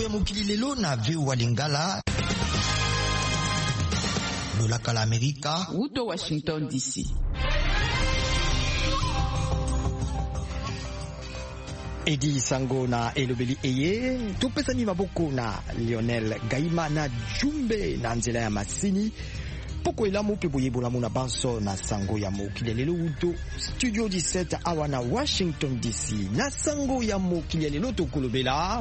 ya mokili lelo na VOA Lingala. Lolaka la Amerika. Uto Washington DC. Edi Sango na elobeli eye topesani maboko na Lionel Gaima na Jumbe na nzela ya masini poko elamu pe boyebolamu na banso na sango ya mokili lelo uto studio 17 awa na Washington DC na sango ya mokili lelo tokolobela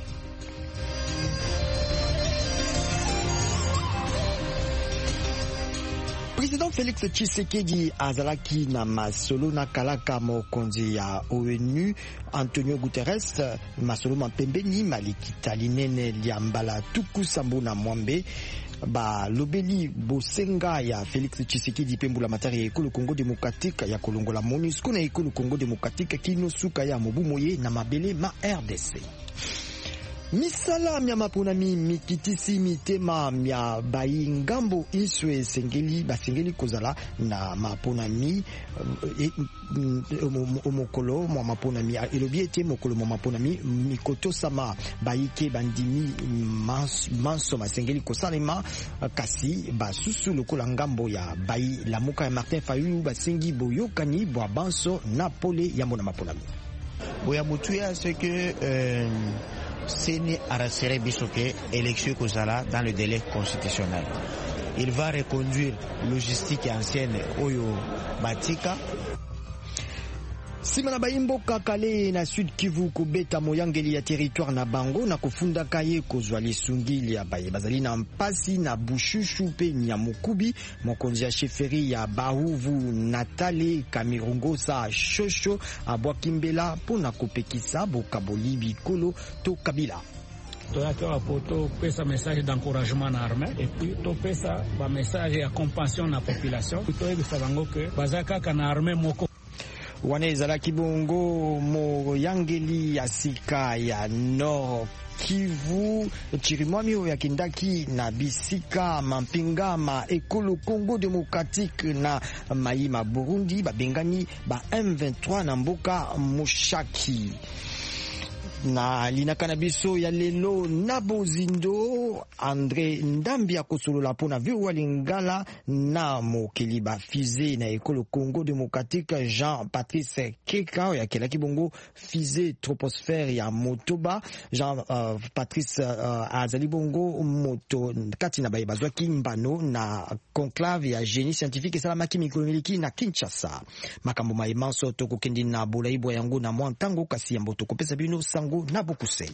Président Félix Tshisekedi azalaki na masolo na kalaka mokonzi ya ONU Antonio Guterres masolo mapembeni malikita linene lia mbala tuku sambu na mwambe ba lobeli bosenga ya Félix Tshisekedi pembula matari ya ekolo Congo Démocratique ya kolongola MONUSCO na ekolo Congo Démocratique kino suka ya mobu moye na mabele ma RDC. Misala mya maponami mikitisi mitema mya bayi ngambo iswe basengeli kozala na maponami omokolo mwa maponami elobi ete mokolo mwa maponami mikoto sama bayike bandimi manso basengeli kosalema kasi basusu lokola ngambo ya bayi lamuka ya Martin Fayulu basengi boyokani bwa banso na pole yambo na maponami boya mutuya c'est que Seni arasere bisoke élection kozala dans le délai constitutionnel. Il va reconduire logistique ancienne oyo batika. Simana baimboka kale na Sud Kivu kubeta moyangeli ya territoire na bango na kufunda kaye kozwa lisungili ya baye bazali na mpasi na bushushu pe Nyamukubi mokonzi ya sheferi ya Bahuvu Natale Kamirungo sa shosho abwakimbela pona kopekisa bokaboli bikolo to kabila. Toyaka poto pesa message d'encouragement na armée et puis to pesa ba message ya compassion na population to ebisa bango ke bazaka kana armée moko wanezala kibongo moyangeli ya sika ya Nord Kivu chirimwami ya kindaki na bisika mampinga ma ekolo Congo Démocratique na maima Burundi babengani ba M23 na mboka Mushaki na linakana biso ya lelo na bozindo André Ndambia kosolola pona VOA Lingala na mokili ba fize na ekolo Congo Démocratique Jean-Patrice Keka ya kelaki bongo fize troposphère ya Motoba Jean-Patrice azali bongo moto kati na bayiba zwa kimbano na conclave ya génie scientifique salamaki mikolomiliki na Kinshasa makambo maimanso tokokendi na bolaibwa yango na mwantango kasi ya mboto kopesa bino sango na Bokusei.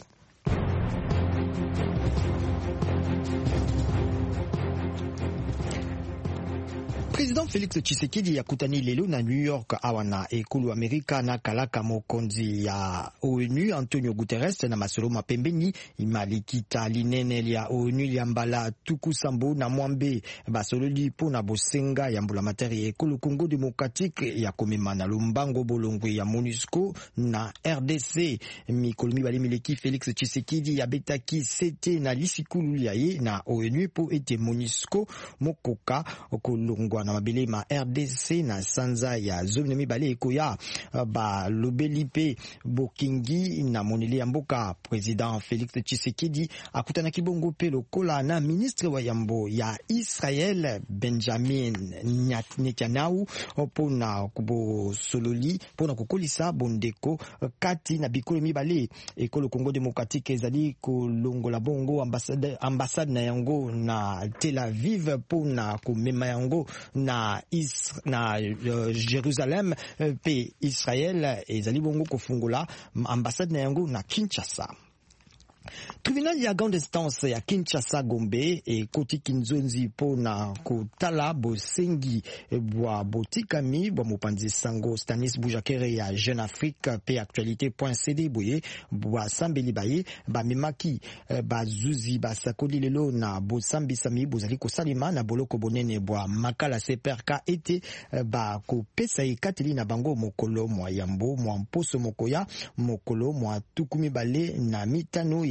Président Félix Tshisekedi yakutani lelo na New York awana ekulu Amerika na kalaka mokonzi ya ONU Antonio Guterres na masolo mapembeni imalikita linene lia ONU lia mbala tuku sambo na mwambe basololi pona bosenga ya mbula materi ekulu Congo Démocratique ya komema na lumbango bolongwe ya MONUSCO na RDC mikolomi bali mileki Félix Tshisekedi ya betaki sete na lisikulu yaye na ONU po ete MONUSCO mokoka okolongwa na mabele ma RDC na sanza ya zone mibale ekoya ba lobeli pe bokingi na moneli ya mboka. Président Félix Tshisekedi akutana kibongo pe lokola na ministre wa yambo ya Israel Benjamin Netanyahu pona kubo sololi pona kukolisa bondeko kati na bikolo mibale ekolo Congo Démocratique ezali kolongola bongo ambassade na yango na Tel Aviv pona komema yango na Jerusalem pe Israel ezali bongo kofungula ambassade na yango na Kinshasa. Tribunal ya grande instance ya Kinshasa Gombe e koti kinzonzi pona kotala bosengi bwa botikami bwa mopanzi sango Stanis Boujakere ya Jeune Afrique pe actualité.cd boye bwa sambeli baye ba memaki bazuzi basakoli lelo na bosambi sami bozali kosalima na boloko bonene bwa makala CPRK ete ba kopesa ekateli na bango mokolo mwa yambo mwa mposo mokoya mokolo mwa tukumi bale na mitano ya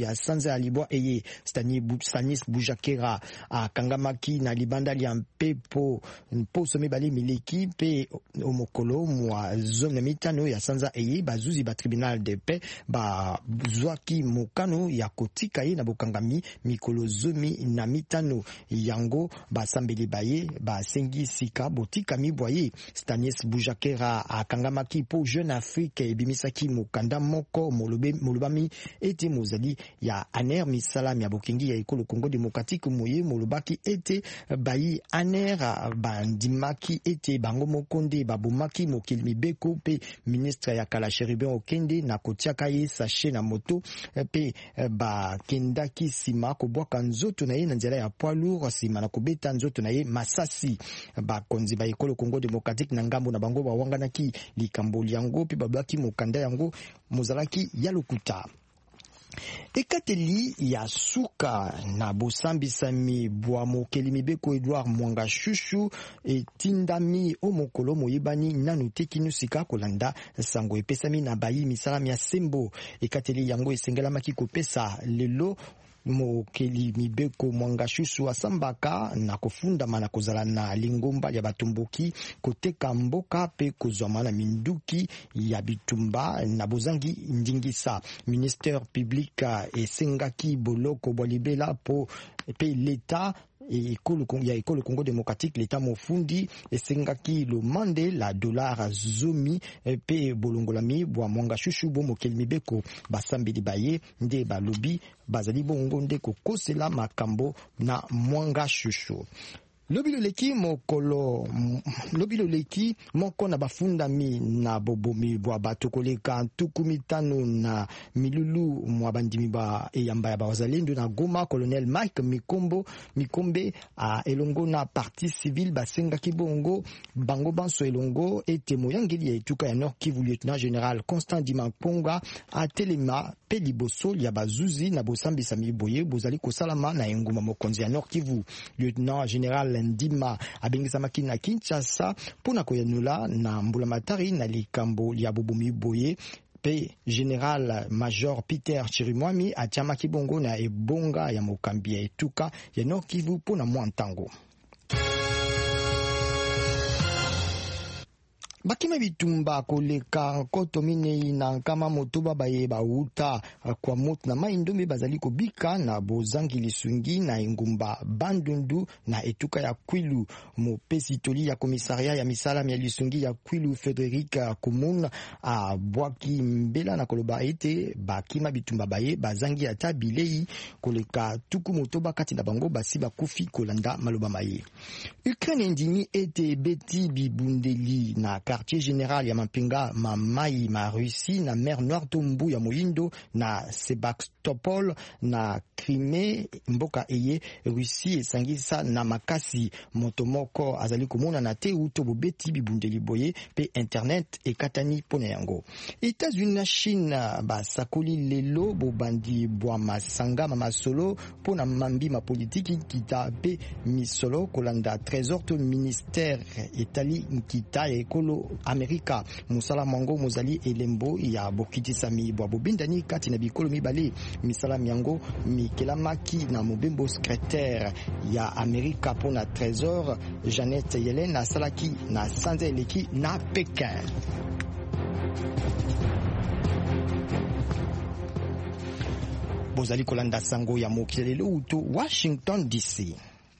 ya sanza ya libwa eye Stanis Bujakera akangamaki na libanda lia mpepo mposo mibale mileki pe omokolo mwa zone mitano ya sanza eye bazuzi ba tribunal de paix bazwaki mokano ya kotika ye na bokangami mikolo zomi na mitano yango basambeli baye basengi sika botika mibwaye. Stanis Bujakera akangamaki po Jeune Afrique ebimisaki mokanda moko molobami ete mozali ya aner misalami ya bokengi ya ekolo Congo Démocratique moye molobaki ete bayi aner bandimaki ete bango mokonde babomaki mokili mibeko pe ministre ya kala Cherubin Okende na kotiaka ye sachet na moto pe bakendaki sima kobwaka nzoto na ye na nzela ya poids lourd sima na kobeta nzoto na ye masasi. Bakonzi ba ekolo Congo Démocratique na ngambo na bango bawanganaki likambo yango pe babaki mokanda yango mozalaki ya lokuta. Ekateli ya suka na bosambisami bwa mokeli mibeko Edouard Mwanga Chouchou etindami omokolo moyebani nanu tekinu sika kolanda sango epesami na bayi misalami ya sembo. Ekateli yango esengelamaki kopesa lelo mokeli mibeko Mwanga Chouchou asambaka na kofundama na kozala na lingomba ya batumbuki koteka mboka pe kozwama na minduki ya bitumba na bozangi ndingisa. Ministère public esengaki boloko bwa libela po pe l'État ekolo Congo Démocratique l'État mofundi esengaki lomande la dollar zomi pe bolongolami bwa Mwanga Chouchou bo mokeli mibeko basambeli baye nde balobi bazali bongo nde kokosela makambo na Mwanga Chouchou. Lobilo leki moko na bafundami na bobomi bwa bato koleka tukumitano na milulu mwa bandimi ba eyamba ya bazalendo na Goma. Colonel Mike Mikombe elongo na parti civile basengaki bongo bango banso elongo ete moyangeli ya etuka ya Nord Kivu Lieutenant Général Constant Dimaponga atelema pe liboso ya bazuzi na bosambisa miboye bozali kosalama na enguma mokonzi ya Nord Kivu. Lieutenant Général Ndima abengisamaki na Kinshasa pona koyanula na mbulamatari na likambo ya bobomi boye pe General Major Peter Chirimwami atiamaki bongo na ebonga ya mokambi ya etuka ya Nord Kivu pona mwantango. Bakima bitumba koleka nkoto minei na nkama motoba baye bauta kwa moto na maindombe bazali kobika na bozangi lisungi na engumba Bandundu na etuka ya Kwilu. Mopesi toli ya komisaria ya misalami ya lisungi ya Kwilu Frederic Komuna bwaki mbela na koloba ete bakima bitumba baye bazangi ata bilei koleka tuku motoba kati na bango basi bakufi kolanda maloba maye. Ukraine ndimi ete beti bibundeli na quartier général ya Mapinga mamai ma Russie na mer Noire Tombu ya Moyindo na Sebastopol na Crimée mboka eye Russie esangisa na makasi motomoko azali komona na te uto bobeti bibundeli boye pe internet ekatani pona yango. États-Unis na Chine basakoli lelo bobandi bwa masanga masolo pona mambi ma politiki kita pe misolo kolanda trésor to ministère etali nkita ekolo Amerika. Musala mango mozali elembo ya bokitisami bwa bobindani kati na bikolo mibale misala miango mikelamaki na mobembo secrétaire ya Amerika pona trésor Janet Yellen asalaki na sanza eleki na Pékin. Bozali kolanda sango ya mokilelo uto Washington DC.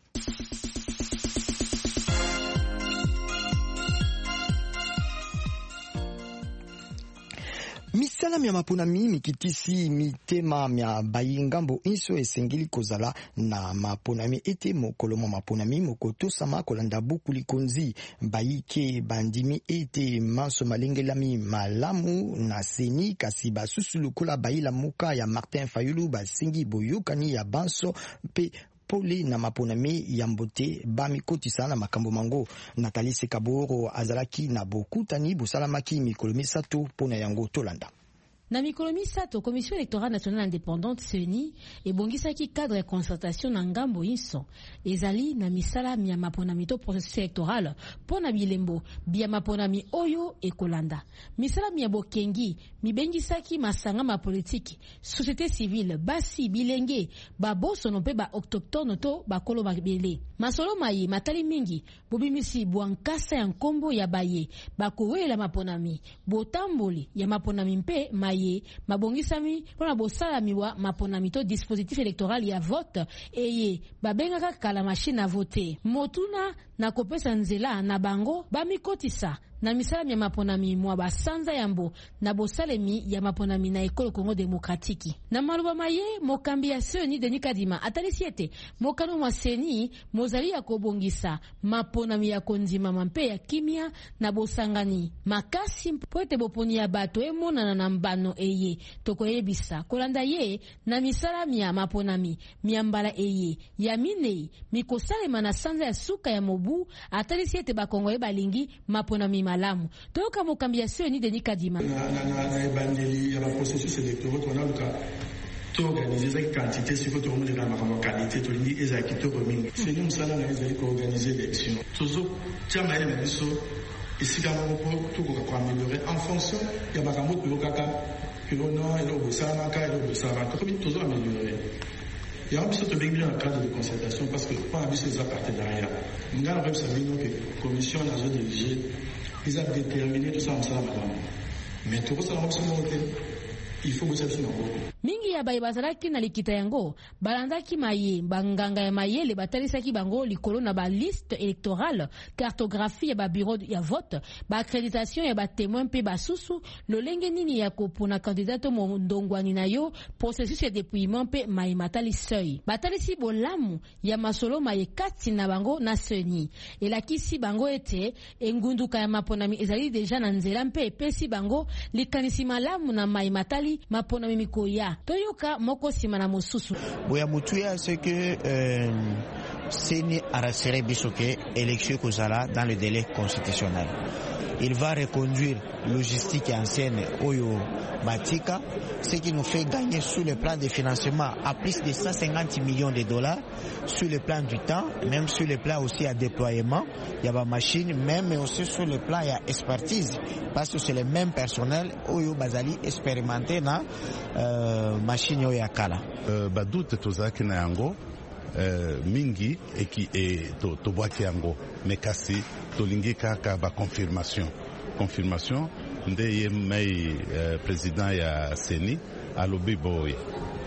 Misala mya maponami mikitisi mitema mya bayingambo inso esengeli kozala na maponami ete mokolo mwa maponami mokoto sama kolanda buku likonzi bayike bandimi ete maso malengelami malamu na seni kasi basusu lokola bayila muka ya Martin Fayulu basengi boyokani ya banso pe pole na maponami ya mbote bamikotisa na makambo mango. Nathalie Sekaboro azalaki na bokutani bosalamaki mikolo misato pona yango tolanda. Na mikolo misato Commission électorale nationale indépendante CENI ebongisaki cadre ya concertation na ngambo inso ezali na misala ya maponami to processus électoral pona bilembo bia maponami oyo ekolanda misala ya bokengi mibengisaki masanga ma politique société civile basi bilenge baboso no pe ba autochtone to bakolo babele masolo maye matali mingi bobimisi bwankasa ya nkombo ya baye bakowela maponami botamboli ya maponami mpe maye mabongisami pona bosalami wa maponami to dispositif électoral ya vote eye babengaka kala machine à voter motuna na kopesa nzela na bango bamikotisa na misala ya maponami mwa basanza yambo na bosalemi ya maponami na ekolo Congo Démocratique na maluba maye mokambi ya CENI Denis Kadima atalisiete mokano mwa CENI mozali ya kobongisa maponami ya kondima mampe ya kimia na bosangani makasi poete boponi ya bato emonana na mbano eye tokoyebisa kolanda ye na misala ya maponami miambala eye ya minei mikosalema na sanza ya suka ya mobu atalisiete bakongo balingi maponami malamu toka mokambi ya CENI Denis Kadima na ebandeli ya processus électoral to organiser cette quantité si faut remonter dans la qualité to lingi ezaki to mingi CENI musala na ezali ko organiser l'élection tozo chama ile biso isika moko to ko améliorer en fonction ya makambo to kaka que non elo bosana ka elo bosana to tozo améliorer. Il y a un peu de bien en cadre de concertation parce que pas un peu de partenariat. Nous avons observé que la commission a dirigé, ils ont déterminé tout ça ensemble. Mais tout ça, il faut que ça soit mingi ya bai bazalaki na likita yango balandaki maye banganga ya mayele batalisaki bango likolo na ba liste électorale cartographie ya ba bureau ya vote ba accréditation ya ba témoin pe basusu lolenge nini ya kopona candidat mo ndongwani na yo processus ya dépouillement pe maye matali seuil batalisi bolamu ya masolo maye kati na bango na CENI elakisi bango ete engunduka ya maponami ezali deja na nzela mpe pesi bango likanisi malamu na maye matali maponami mikoya toyoka moko sima na mosusu boya mutuya c'est que CENI a rassuré bisoke élection kozala dans le délai constitutionnel. Il va reconduire logistique ancienne Oyo Batika, ce qui nous fait gagner sur le plan de financement à plus de 150 millions de dollars, sur le plan du temps, même sur le plan aussi à déploiement, il y a des machines, même mais aussi sur le plan il y a expertise, parce que c'est le même personnel Oyo Bazali expérimenté na machine Oyo Yakala. Badoute tozaki na yango mingi eki to bwaki yango mekasi tolingi kaka ba confirmation nde ye mai président ya CENI alobi boye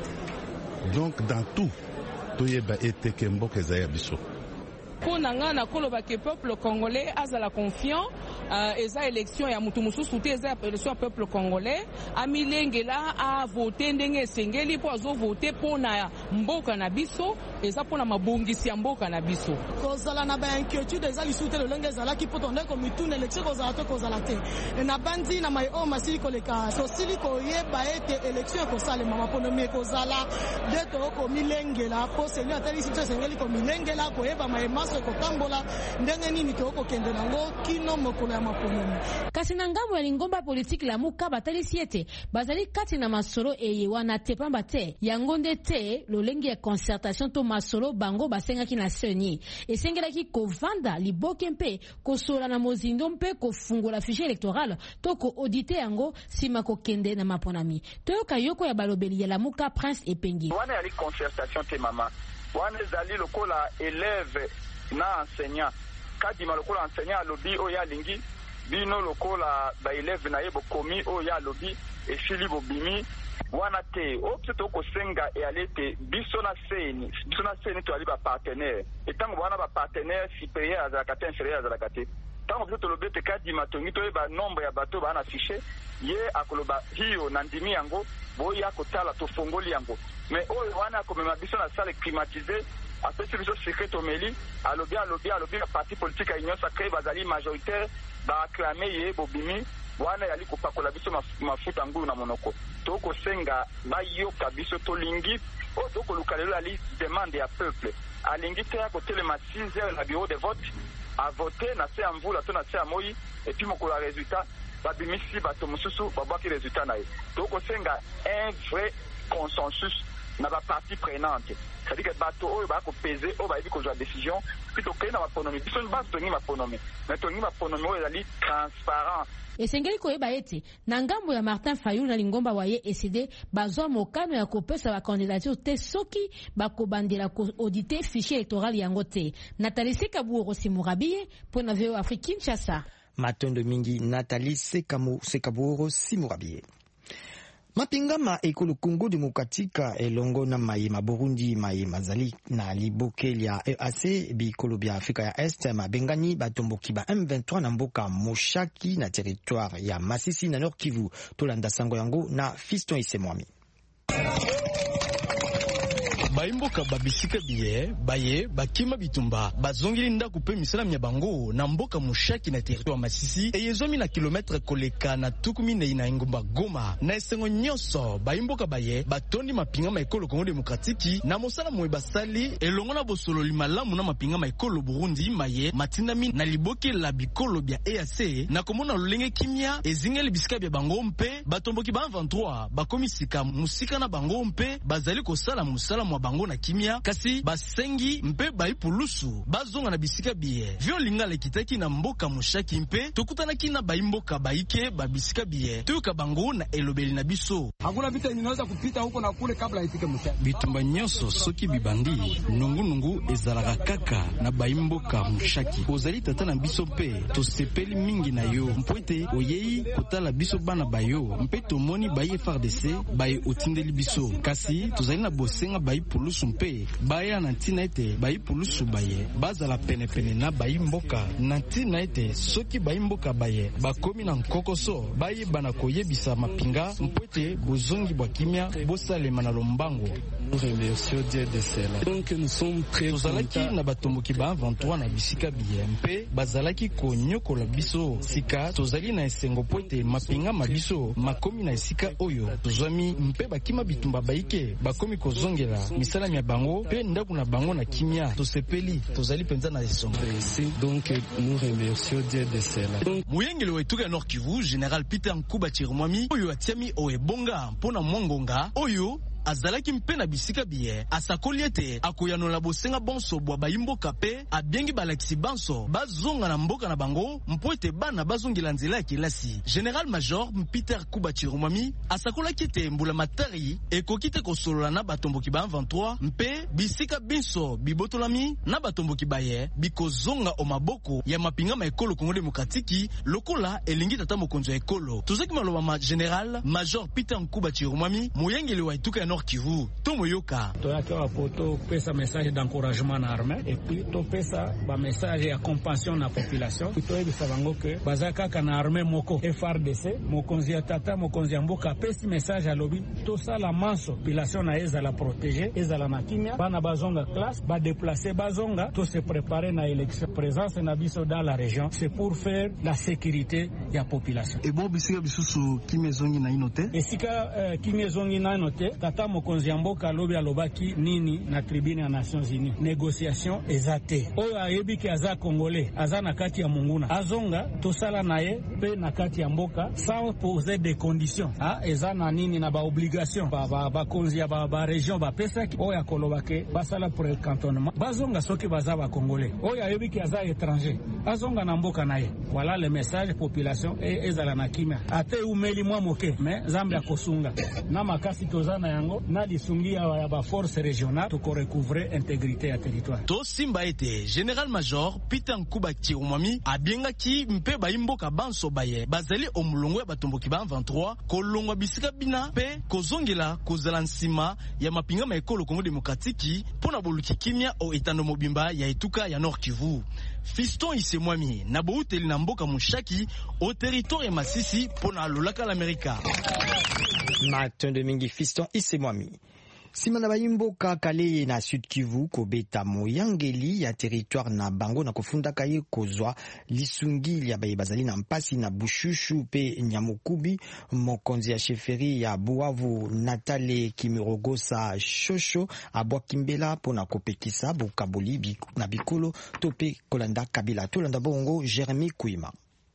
donc dans tout toyeba ete kemboka ezaya biso pona nga na koloba ke peuple congolais azala confiant eza élection ya mutu mususu te eza élection ya peuple congolais amilengela a voter ndenge esengeli po azo voter pona mboka na biso eza pona mabongisi ya mboka na biso kozala na ba inquiétude eza lisute lolenge ezala ki poto ndeko mitune élection kozala te kozala te na bandi na mai o masili koleka sosili koyeba ete élection kosalema maponomi kozala de to ko milengela po seigneur atali sito esengeli ko milengela koyeba mai kotambola ndenge nini toko kende nango kino mokolo ya maponomi kasi na ngambo ya lingomba politique la muka batalisi ete bazali kati na masolo eye wana te pamba te yango nde te lolenge ya concertation to masolo bango basengaki na CENI esengelaki kovanda liboke mpe kosola na mozindo mpe kofungola fichier électoral to ko auditer yango sima kokende na maponami toyoka yoko ya balobeli ya la muka Prince Epengi wana ya concertation te mama wana ezali lokola élève na enseignant kadima lokola enseignant alobi oya lingi bino lokola ba élève na yebo komi oya lobi esili bobimi wana te opto ko senga e alete biso na CENI to ali ba partenaire etango wana ba partenaire supérieur azalaka te inférieur azalaka te tango biso lobete kadima tongi to ba nombre ya bato bana affiché ye akoloba hiyo na ndimi yango boya kotala to fongoli yango mais oyo wana komema biso na salle climatisée apesi biso secret omeli alobi la parti politique a union sacrée bazali majoritaire ba acclamer ye bobimi wana yali kopakola biso mafuta ngulu na monoko toko senga bayoka biso tolingi o toko lukalelo ali demande ya peuple alingi te ya kotelema 6 heures na bureau de vote à voter na se amvula to na se amoyi et puis mokolo résultat babimisi bato mosusu babwaki résultat na ye. Tokosenga un vrai consensus na ba partie prenante. C'est-à-dire que bato oyo ba ko peser o ba ebi ko jwa décision plutôt que na maponomi. Biso ni base tongi maponomi. Mais tongi maponomi oyo ezali transparent. Esengeli koyeba ete na ngambo ya Martin Fayulu na Lingomba waye esede bazwa mokano ya kopesa ba candidature te soki bakobandela ko auditer fichier électoral yango te. Nathalie Sekaburo Simurabiye pour na VOA Afrique Kinshasa. Matondo mingi Nathalie Sekaburo Simurabiye. Mapingama ekolo Congo Demokratika elongo na mayema Burundi mayema zali na libokeli ya EAC bikolo bya Afrika ya Est mabengani batomboki ba M23 na mboka Moshaki na territoire ya Masisi na Nord Kivu. Tolanda sango yango na Fiston Isemwami. Baimboka babisika biye baye bakima bitumba bazongili ndaku pe misala mya bango na mboka Moshaki na territoire Masisi eyezomi na kilometre koleka na tukumine ina Ngomba Goma na esengo nyonso baimboka baye batondi mapingama ekolo Congo Demokratiki na mosala moye basali elongo na bosolo limalamu na mapingama ekolo Burundi maye matindami na liboke la bikolo bya EAC na komona lolenge kimia ezingeli bisika bya bango mpe batomboki ba 23 bakomisika musika na bango mpe bazali kosala musala mwa bango na kimia kasi basengi mpe baipulusu bazonga na bisika biye vyo lingala kitaki na mboka Moshaki mpe tokutana kina baimboka baike babisika biye tuka bango na elobeli na biso hakuna vita inaweza kupita huko na kule kabla ifike Moshaki bitumba nyonso soki bibandi nungu ezalaka kaka na baimboka Moshaki ozali tata na biso mpe tosepeli mingi na yo mpoete oyei kotala biso bana bayo mpe tomoni baye FARDC baye otindeli biso kasi tozali na bosenga bayi pulusu mpe baya na ntina ete bayi pulusu baye bazala pene na bayi mboka na ntina ete soki bayi mboka baye bakomi na nkokoso bayi bana koyebisa mapinga mpoete bozongi bwa kimia bosalema na lombango. Nous remercions Dieu de cela. Donc nous sommes très tozalaki na batomboki ba 23 na bisika biye mpe bazalaki konyokola biso sika tozali na esengo poete mapinga mabiso makomi na esika oyo tozwami mpe bakima bitumba baike bakomi kozongela misala mya bango pe ndaku na bango na kimia tosepeli tozali penza na esongo. Donc nous remercions Dieu de cela. Muyengeli wetuka ya Nord Kivu General Peter Nkuba Chirumwami oyo atiami oebonga mpona mwangonga oyo azalaki mpe na bisika biye asakoli ete akoyanola bosenga bonso bwa bayimboka pe abiengi balakisi banso bazonga na mboka na bango mpo ete bana bazongela nzela ya kelasi. General Major Peter Nkuba Chirumwami asakolaki ete mbula matari ekoki te kosolola na batomboki ba 23 mpe bisika binso bibotolami na batomboki baye bikozonga o maboko ya mapingama ekolo Congo Demokratiki lokola elingi tata mokonzo ekolo. Tozaki maloba ma General Major Peter Nkuba Chirumwami muyengeli wa ituka ya Nord Kivu tomoyoka toyaki wa poto pesa message d'encouragement na armée et puis to pesa ba message ya compassion na population toyebisa bango ke bazaka kana armée moko FARDC mokonzi ya tata mokonzi ya mboka pesi message alobi to sala manso population na ezala protéger ezala na kimia bana bazonga classe ba déplacer bazonga to se préparer na élection présence na biso dans la région c'est pour faire la sécurité ya population et bon bisika bisusu kimezongi na inote esika kimezongi na inote tata mokonzi ya mboka lobi alobaki nini na tribune ya Nations Unies négociation ezate oyo ayebiki aza congolais aza na kati ya munguna azonga tosala naye pe na kati ya mboka sans poser des conditions eza na nini na ba obligation ba konzi ya ba région ba pesaki oyo akolobake basala pour le cantonnement bazonga soki baza ba congolais oyo ayebiki aza étranger azonga na mboka naye. Voilà le message population ezala na kimia ate umeli mwa moke mais zambi akosunga na makasi tozana yango na lisungi ya ba force régionale to recouvrer intégrité ya territoire. To simba ete General Major Peter Nkuba Chirumwami abiengaki mpe baimboka banso baye bazali omulongo ya batomboki ba 23 kolongwa bisika bina pe kozongela kozala nsima ya mapingama ekolo Congo Demokratiki pona boluki kimia o etando mobimba ya etuka ya Nord Kivu. Fiston Isemwami na bouteli na mboka Moshaki au territoire Masisi pona lolaka l'Amerika. Matondo mingi Fiston Isemwami. Simana bayimboka kale na Sud Kivu kobeta moyangeli ya territoire na bango na kofunda kaye kozwa lisungi ya bazali na mpasi na Bushushu pe Nyamukubi mokonzi ya sheferi ya Buavu Natale Kimirogosa Shosho abwa kimbela pona kopekisa bukaboli na bikolo tope kolanda kabila tolanda bongo Jeremy Kuima.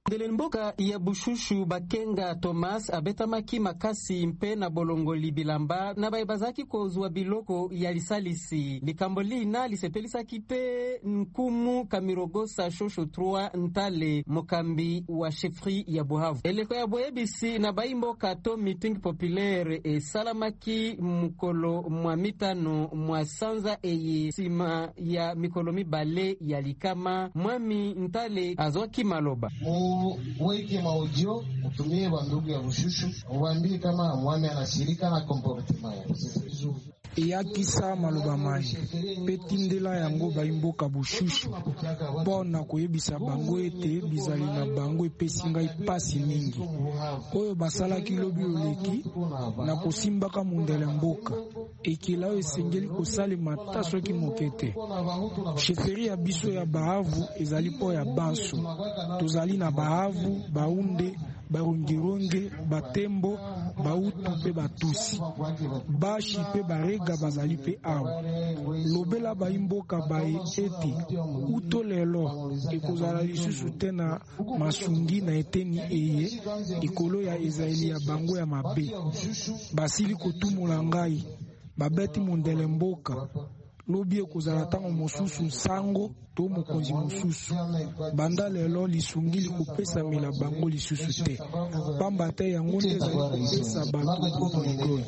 ndele mboka ya Bushushu Bakenga Thomas abetamaki makasi mpe na bolongoli bilamba na bayebazaki kozwa biloko ya lisalisi likambo lina lisepelisaki pe nkumu Kamirogosa Shosho 3 Ntale mokambi wa chefri ya Buhavu eleko ya boyebisi na bayimboka to meeting populaire esalamaki mukolo mwa mitano mwa sanza eye sima ya mikolo mibale ya likama mwami Ntale azwaki maloba weke maudio utumie bandugu ya Bushushu uwaambie kama mwami anashirika na comportement ya eyakisa maloba mai petindela yango baimboka Bushushu mpona koyebisa bango ete bizali na bango epesi ngai pasi mingi oyo basalaki lobi oleki na kosimbaka mundele mboka ekila oyo esengeli kosalema ta soki moke te. Sheferi ya biso ya Bahavu ezali po ya Banso, tozali na Bahavu, Baunde, Barungironge, Batembo, Bautu pe Batusi, Bashi pe Barega bazali pe awa. Lobela baimboka bae eti uto lelo ekozala lisusu te na masungi na eteni eye ekolo ya Israeli ya bango ya mabe. Basili kotumula ngai babeti mundele mboka lobi ekozala tango mosusu sango to mokonzi mosusu banda lelo lisungili kopesamela bango lisusu te pamba te yango nde ezali kopesa bato mongoli.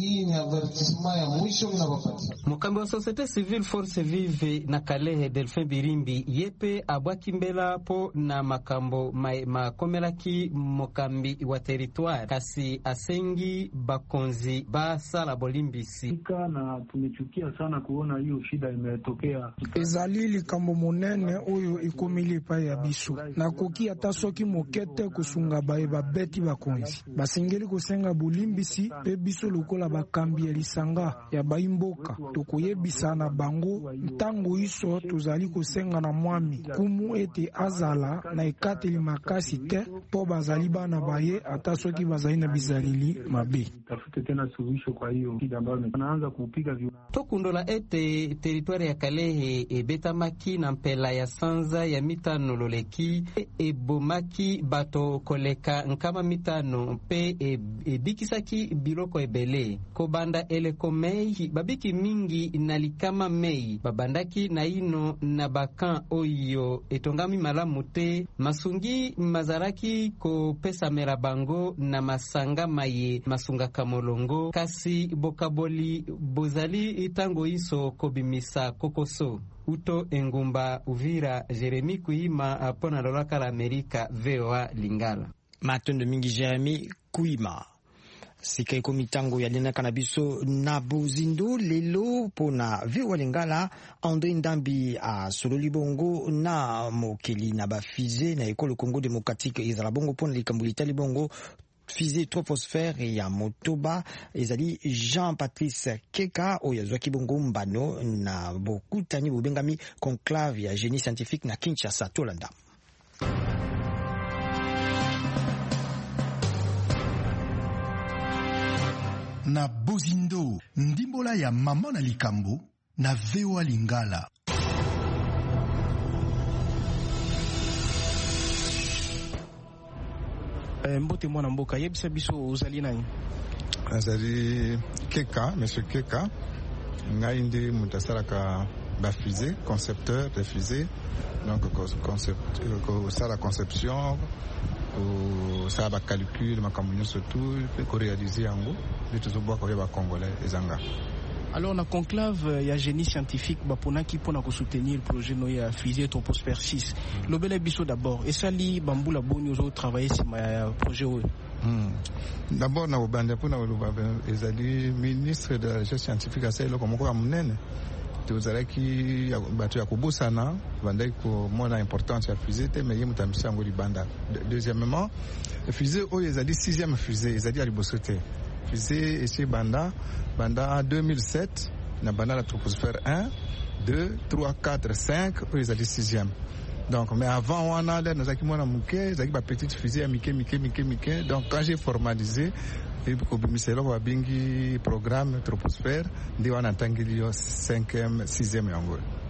Mukambi wa Societe Civile Force Vive na Kalehe Delphin Birimbi yepe abwakimbela po na makambo makomelaki mukambi wa territoire kasi asengi bakonzi basala bolimbisi na tumechukia sana kuona hiyo shida imetokea. Ezali likambo monene oyo ikomili pa ya biso na koki ata soki mokete kusunga bae babeti bakonzi basengeli kosenga bolimbisi pe biso lokola bakambi ya lisanga ya baimboka tokoyebisa na bango ntango iso tozali kosenga na mwami kumu ete azala na ekateli makasi te po bazali bana baye ata soki bazali na bizalili mabe. Tafute tena suluhisho kwa hiyo shida ambayo anaanza kupiga tokundola ete territoire ya Kalehe ebetamaki na mpela ya sanza ya mitano loleki ebomaki bato koleka nkama mitano pe ebikisaki biloko ebele kobanda eleko mei babiki mingi na likama mei babandaki na ino na bakan oyo etongami malamu te masungi mazaraki ko pesa mera bango na masanga maye masunga kamolongo kasi bokaboli bozali itango iso kobimisa kokoso uto engumba Uvira Jeremy Kuima pona lolaka la Amerika VOA Lingala matondo mingi Jeremy Kuima sika iko mitango ya lina kanabiso na Bozindo lelo pona VOA Lingala André Ndambi a sololi bongo na mokeli na bafize na ekolo Congo démocratique ezala bongo pona likambulita libongo Fizé troposphère ya Motoba ezali Jean-Patrice Keka oyo zwaki bongo mbano na bokutani bobengami conclave ya génie scientifique na Kinshasa Tolanda. Na Bozindo ndimbola ya mama na likambo na VOA Lingala. Mbote mwana mboka yebisa biso uzali nani? Azali Keka, monsieur Keka. Ngai ndi mutasalaka ba fusée, concepteur de fusée. Donc ça la conception, ça ba calcul, makambo nyonso tout ko réaliser yango, bituzoboa ko ba congolais ezanga. Alors na conclave ya génie scientifique baponaki pona ko soutenir le projet no ya fusée troposphère 6. Lobele biso d'abord esali bambula boni ozo travailler sur ma projet oyo. D'abord na obanda pona oloba ezali ministre de la recherche scientifique aselo komoko ya munene. Tozalaki bato ya kobosana bandaki ko mona importance ya fusée te mais yemu tambisa ngo libanda. Deuxièmement, fusée oyo ezali 6e fusée ezali ya liboso te. Fusée ici banda en 2007 na banda la troposphère 1 2 3 4 5 oyo ezali 6e. Donc mais avant on a là nous akimona muke ezali ba petite fusée ya mike. Donc quand j'ai formalisé et pour bimiselo wa bingi programme troposphère ndi wana tangili yo 5e 6e yango.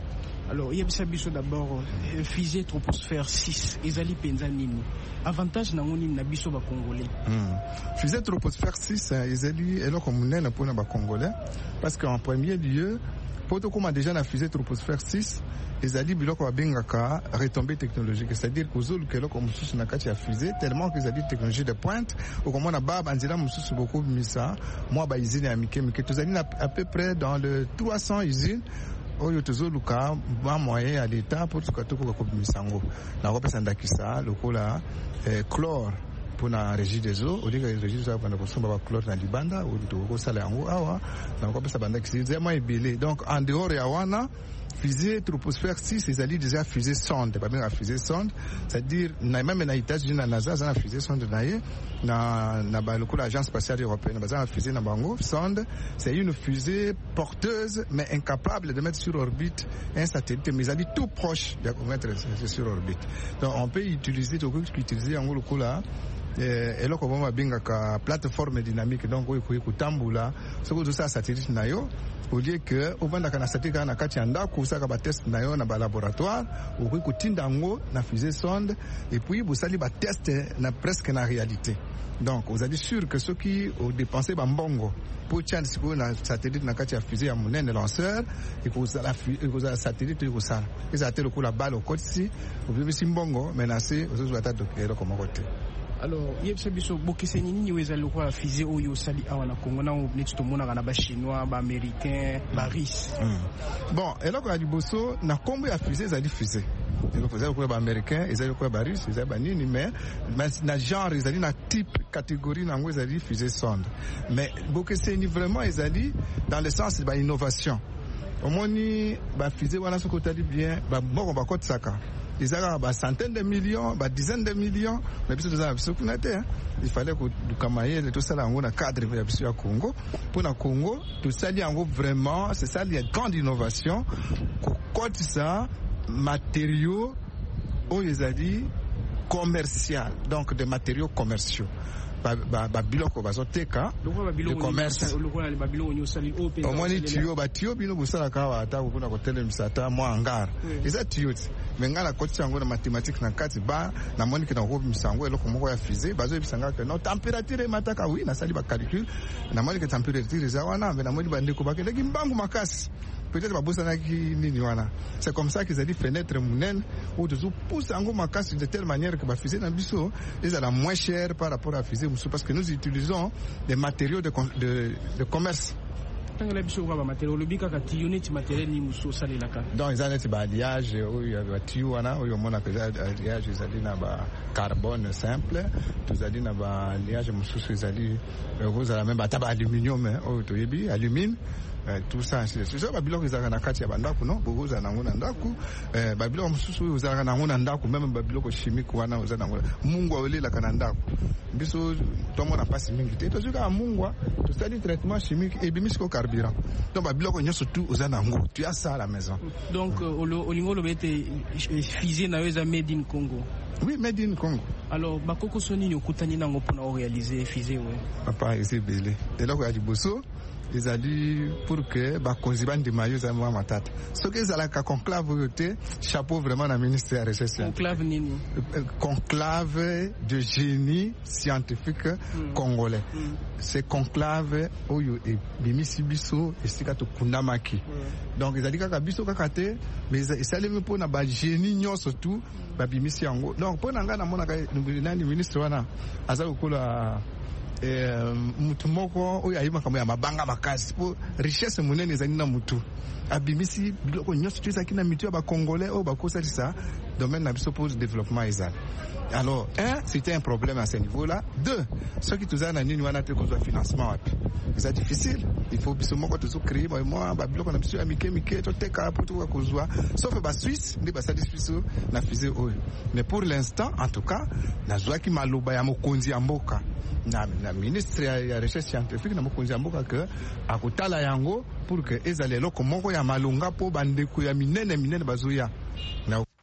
Alors, yebisa biso d'abord fusée troposphère 6 ezali penza nini avantage nango nini na biso ba congolais. Fusée troposphère 6 ezali eloko munene pona ba congolais parce qu'en premier lieu poto comme déjà na fusée troposphère 6 ezali biloko babengaka retombée technologique, c'est-à-dire kozolu keloko mususu na kati ya fusée tellement que ezali technologie de pointe okomona ba banzela mususu beaucoup misa moi ba usine ya mike tozali na à peu près dans le 300 usines oyo tozoluka ba moyen ya l'État pour tukatuko kobisango na kopesa ndakisa lokola chlore pona régie des eaux odika régie des eaux pona kosomba ba chlore na libanda ou to sala yango awa na kopesa bandakisa zema ebele. Donc en dehors ya wana fusée troposphère 6 ezali déjà fusée sonde babenga fusée sonde, c'est-à-dire na même na États-Unis na NASA za na fusée sonde na ye na ba lokola agence spatiale européenne baza na fusée na bango sonde. C'est une fusée porteuse mais incapable de mettre sur orbite un satellite, mais ezali tout proche de mettre sur orbite. Donc on peut utiliser yango lokola eloko bomba bengaka plateforme dynamique, donc oyo kutambula soko zo sa satellite na yo au lieu que obandaka na satellite na kati ya ndako usaka ba test na yo na ba laboratoire okoki kotinda yango na fusée sonde et puis bosali ba test na presque na réalité. Donc vous êtes sûr que ceux qui ont dépensé bambongo pour tiendre na satellite na kati ya fusée ya munene lanceur et que la satellite ko sala ezate lokola balle au kotsi obibisi mbongo menacé ozo ata dokero comme côté. Alors yebisa biso bokeseni nini weza lokola fusée oyo sali awa na Congo na neti tomonaka na ba chinois ba américain ba russe. Bon eloko ya liboso na kombo ya fusée ezali fusée ezali ko ba américain ezali ko ba russe ezali ba nini mais na genre ezali na type catégorie nango ezali fusée sonde, mais bokeseni vraiment ezali dans le sens de ba innovation omoni ba fusée wana soko tali bien ba boko ba kotsaka ils avaient des centaines de millions, des dizaines de millions, mais puis il fallait que le Kamaye, tout ça, on a cadre de la Congo. Pour le Congo, tout ça, vraiment, c'est ça, il y a une grande innovation. Quand ça, matériaux, commerciaux, donc des matériaux commerciaux. Biloko bazoteka le commerce omoni tuyau batuyau bino bosala kawa ata kokuna kotelemisa ata mwa hangar eza tuyau ti me ngai nakotisa yango na mathématique na kati ba namoni ke nakobimisa yango eloko moko ya fusée bazoyebisanga ke no température emataka wi nasali bacalcule namoni ke température eza wana mpe namoni bandeko bakeleki mbangu makasi peut-être babosanaki nini wana. C'est comme ça qu'ils ont dit fenêtre munene ou de pousser en gros ma casse de telle manière que ba fusée na biso est la moins chère par rapport à fusée parce que nous utilisons des matériaux de commerce. Donc ils ont des alliages où il y a des tuyaux, où il y a des alliages, ils ont carbone simple, ils ont des alliages, ils ont même aluminium, alumine. Tout ça c'est ça babiloko ezaka na kati ya bandako no bogoza nango na ndako babiloko mususu ezaka nango na ndako même babiloko chimique wana oza nango mungwa olela kana ndako biso tomo na pasi mingi te tozuka mungwa to study traitement chimique et bimisiko carburant donc babiloko nyoso tout oza nango tu as ça à la maison. Donc olingo lobete fusée na yoza made in Congo. Oui, made in Congo. Alors bakoko soni okutani nango pona réaliser fusée ouais papa ese belé eloko ya liboso ils ont dit pour que bakonziba ndima yo za mwa matata soki ezalaka conclave oyo te chapeau vraiment na ministère ya recherche conclave nini conclave de génie scientifique congolais c'est conclave oyo ebimisi biso esika tokundamaki donc ezali kaka biso kaka te mais esalemi mpona bagénie nyonso tout babimisi yango donc mpona ngai namonaka nani ministre wana aza kokola mutu moko oyo ayi makambo ya mabanga makasi po richesse munene ezali na mutu abimisi biloko nyonso ezaki na mitu ya bakongolais oyo bakosalisa domaine na biso pour développement ezali. Alors c'était un problème à ce niveau-là. Deux, ceux qui tous na nini wana te kozwa financement wapi c'est difficile, il faut biso moko tozo créer moi babiloko na biso ya mike to teka pour tout kozwa sauf ba Suisse ndi basali biso na fusée oyo. Mais pour l'instant en tout cas nazwaki maloba ya mokonzi ya mboka na ministre ya recherche scientifique na mokonzi ya mboka ke akotala yango pour que ezale eloko moko ya malonga po bandeko ya minene bazoya na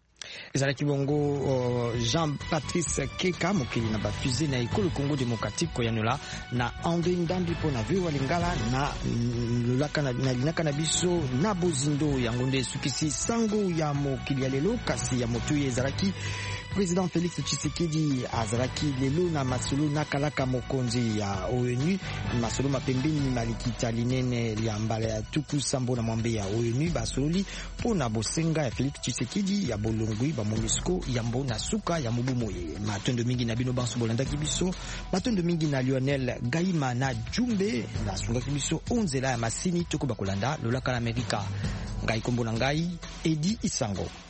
ezalaki bongo Jean-Patrice Keka mokili na bafusée na ekolo Congo démocratique koyanola na André Ndambi pona vio walingala na lolaka na linaka na biso na bozindo yango nde sukisi sango ya mokili ya lelo kasi ya motu ezalaki Président Félix Tshisekedi azalaki lelo na masolo na kalaka mokonzi ya ONU masolo mapembeni malikita linene ya mbala ya tuku sambo na mwambe ya ONU basololi pona bosenga ya Félix Tshisekedi ya bolongwi ba MONUSCO ya mbo na suka ya mubumoye matondo mingi na bino banso bolanda kibiso matondo mingi na Lionel Gaima na Jumbe na sunga kibiso onzela ya masini toko bakolanda lolaka na Amerika ngai kombo na ngai Edi Isango.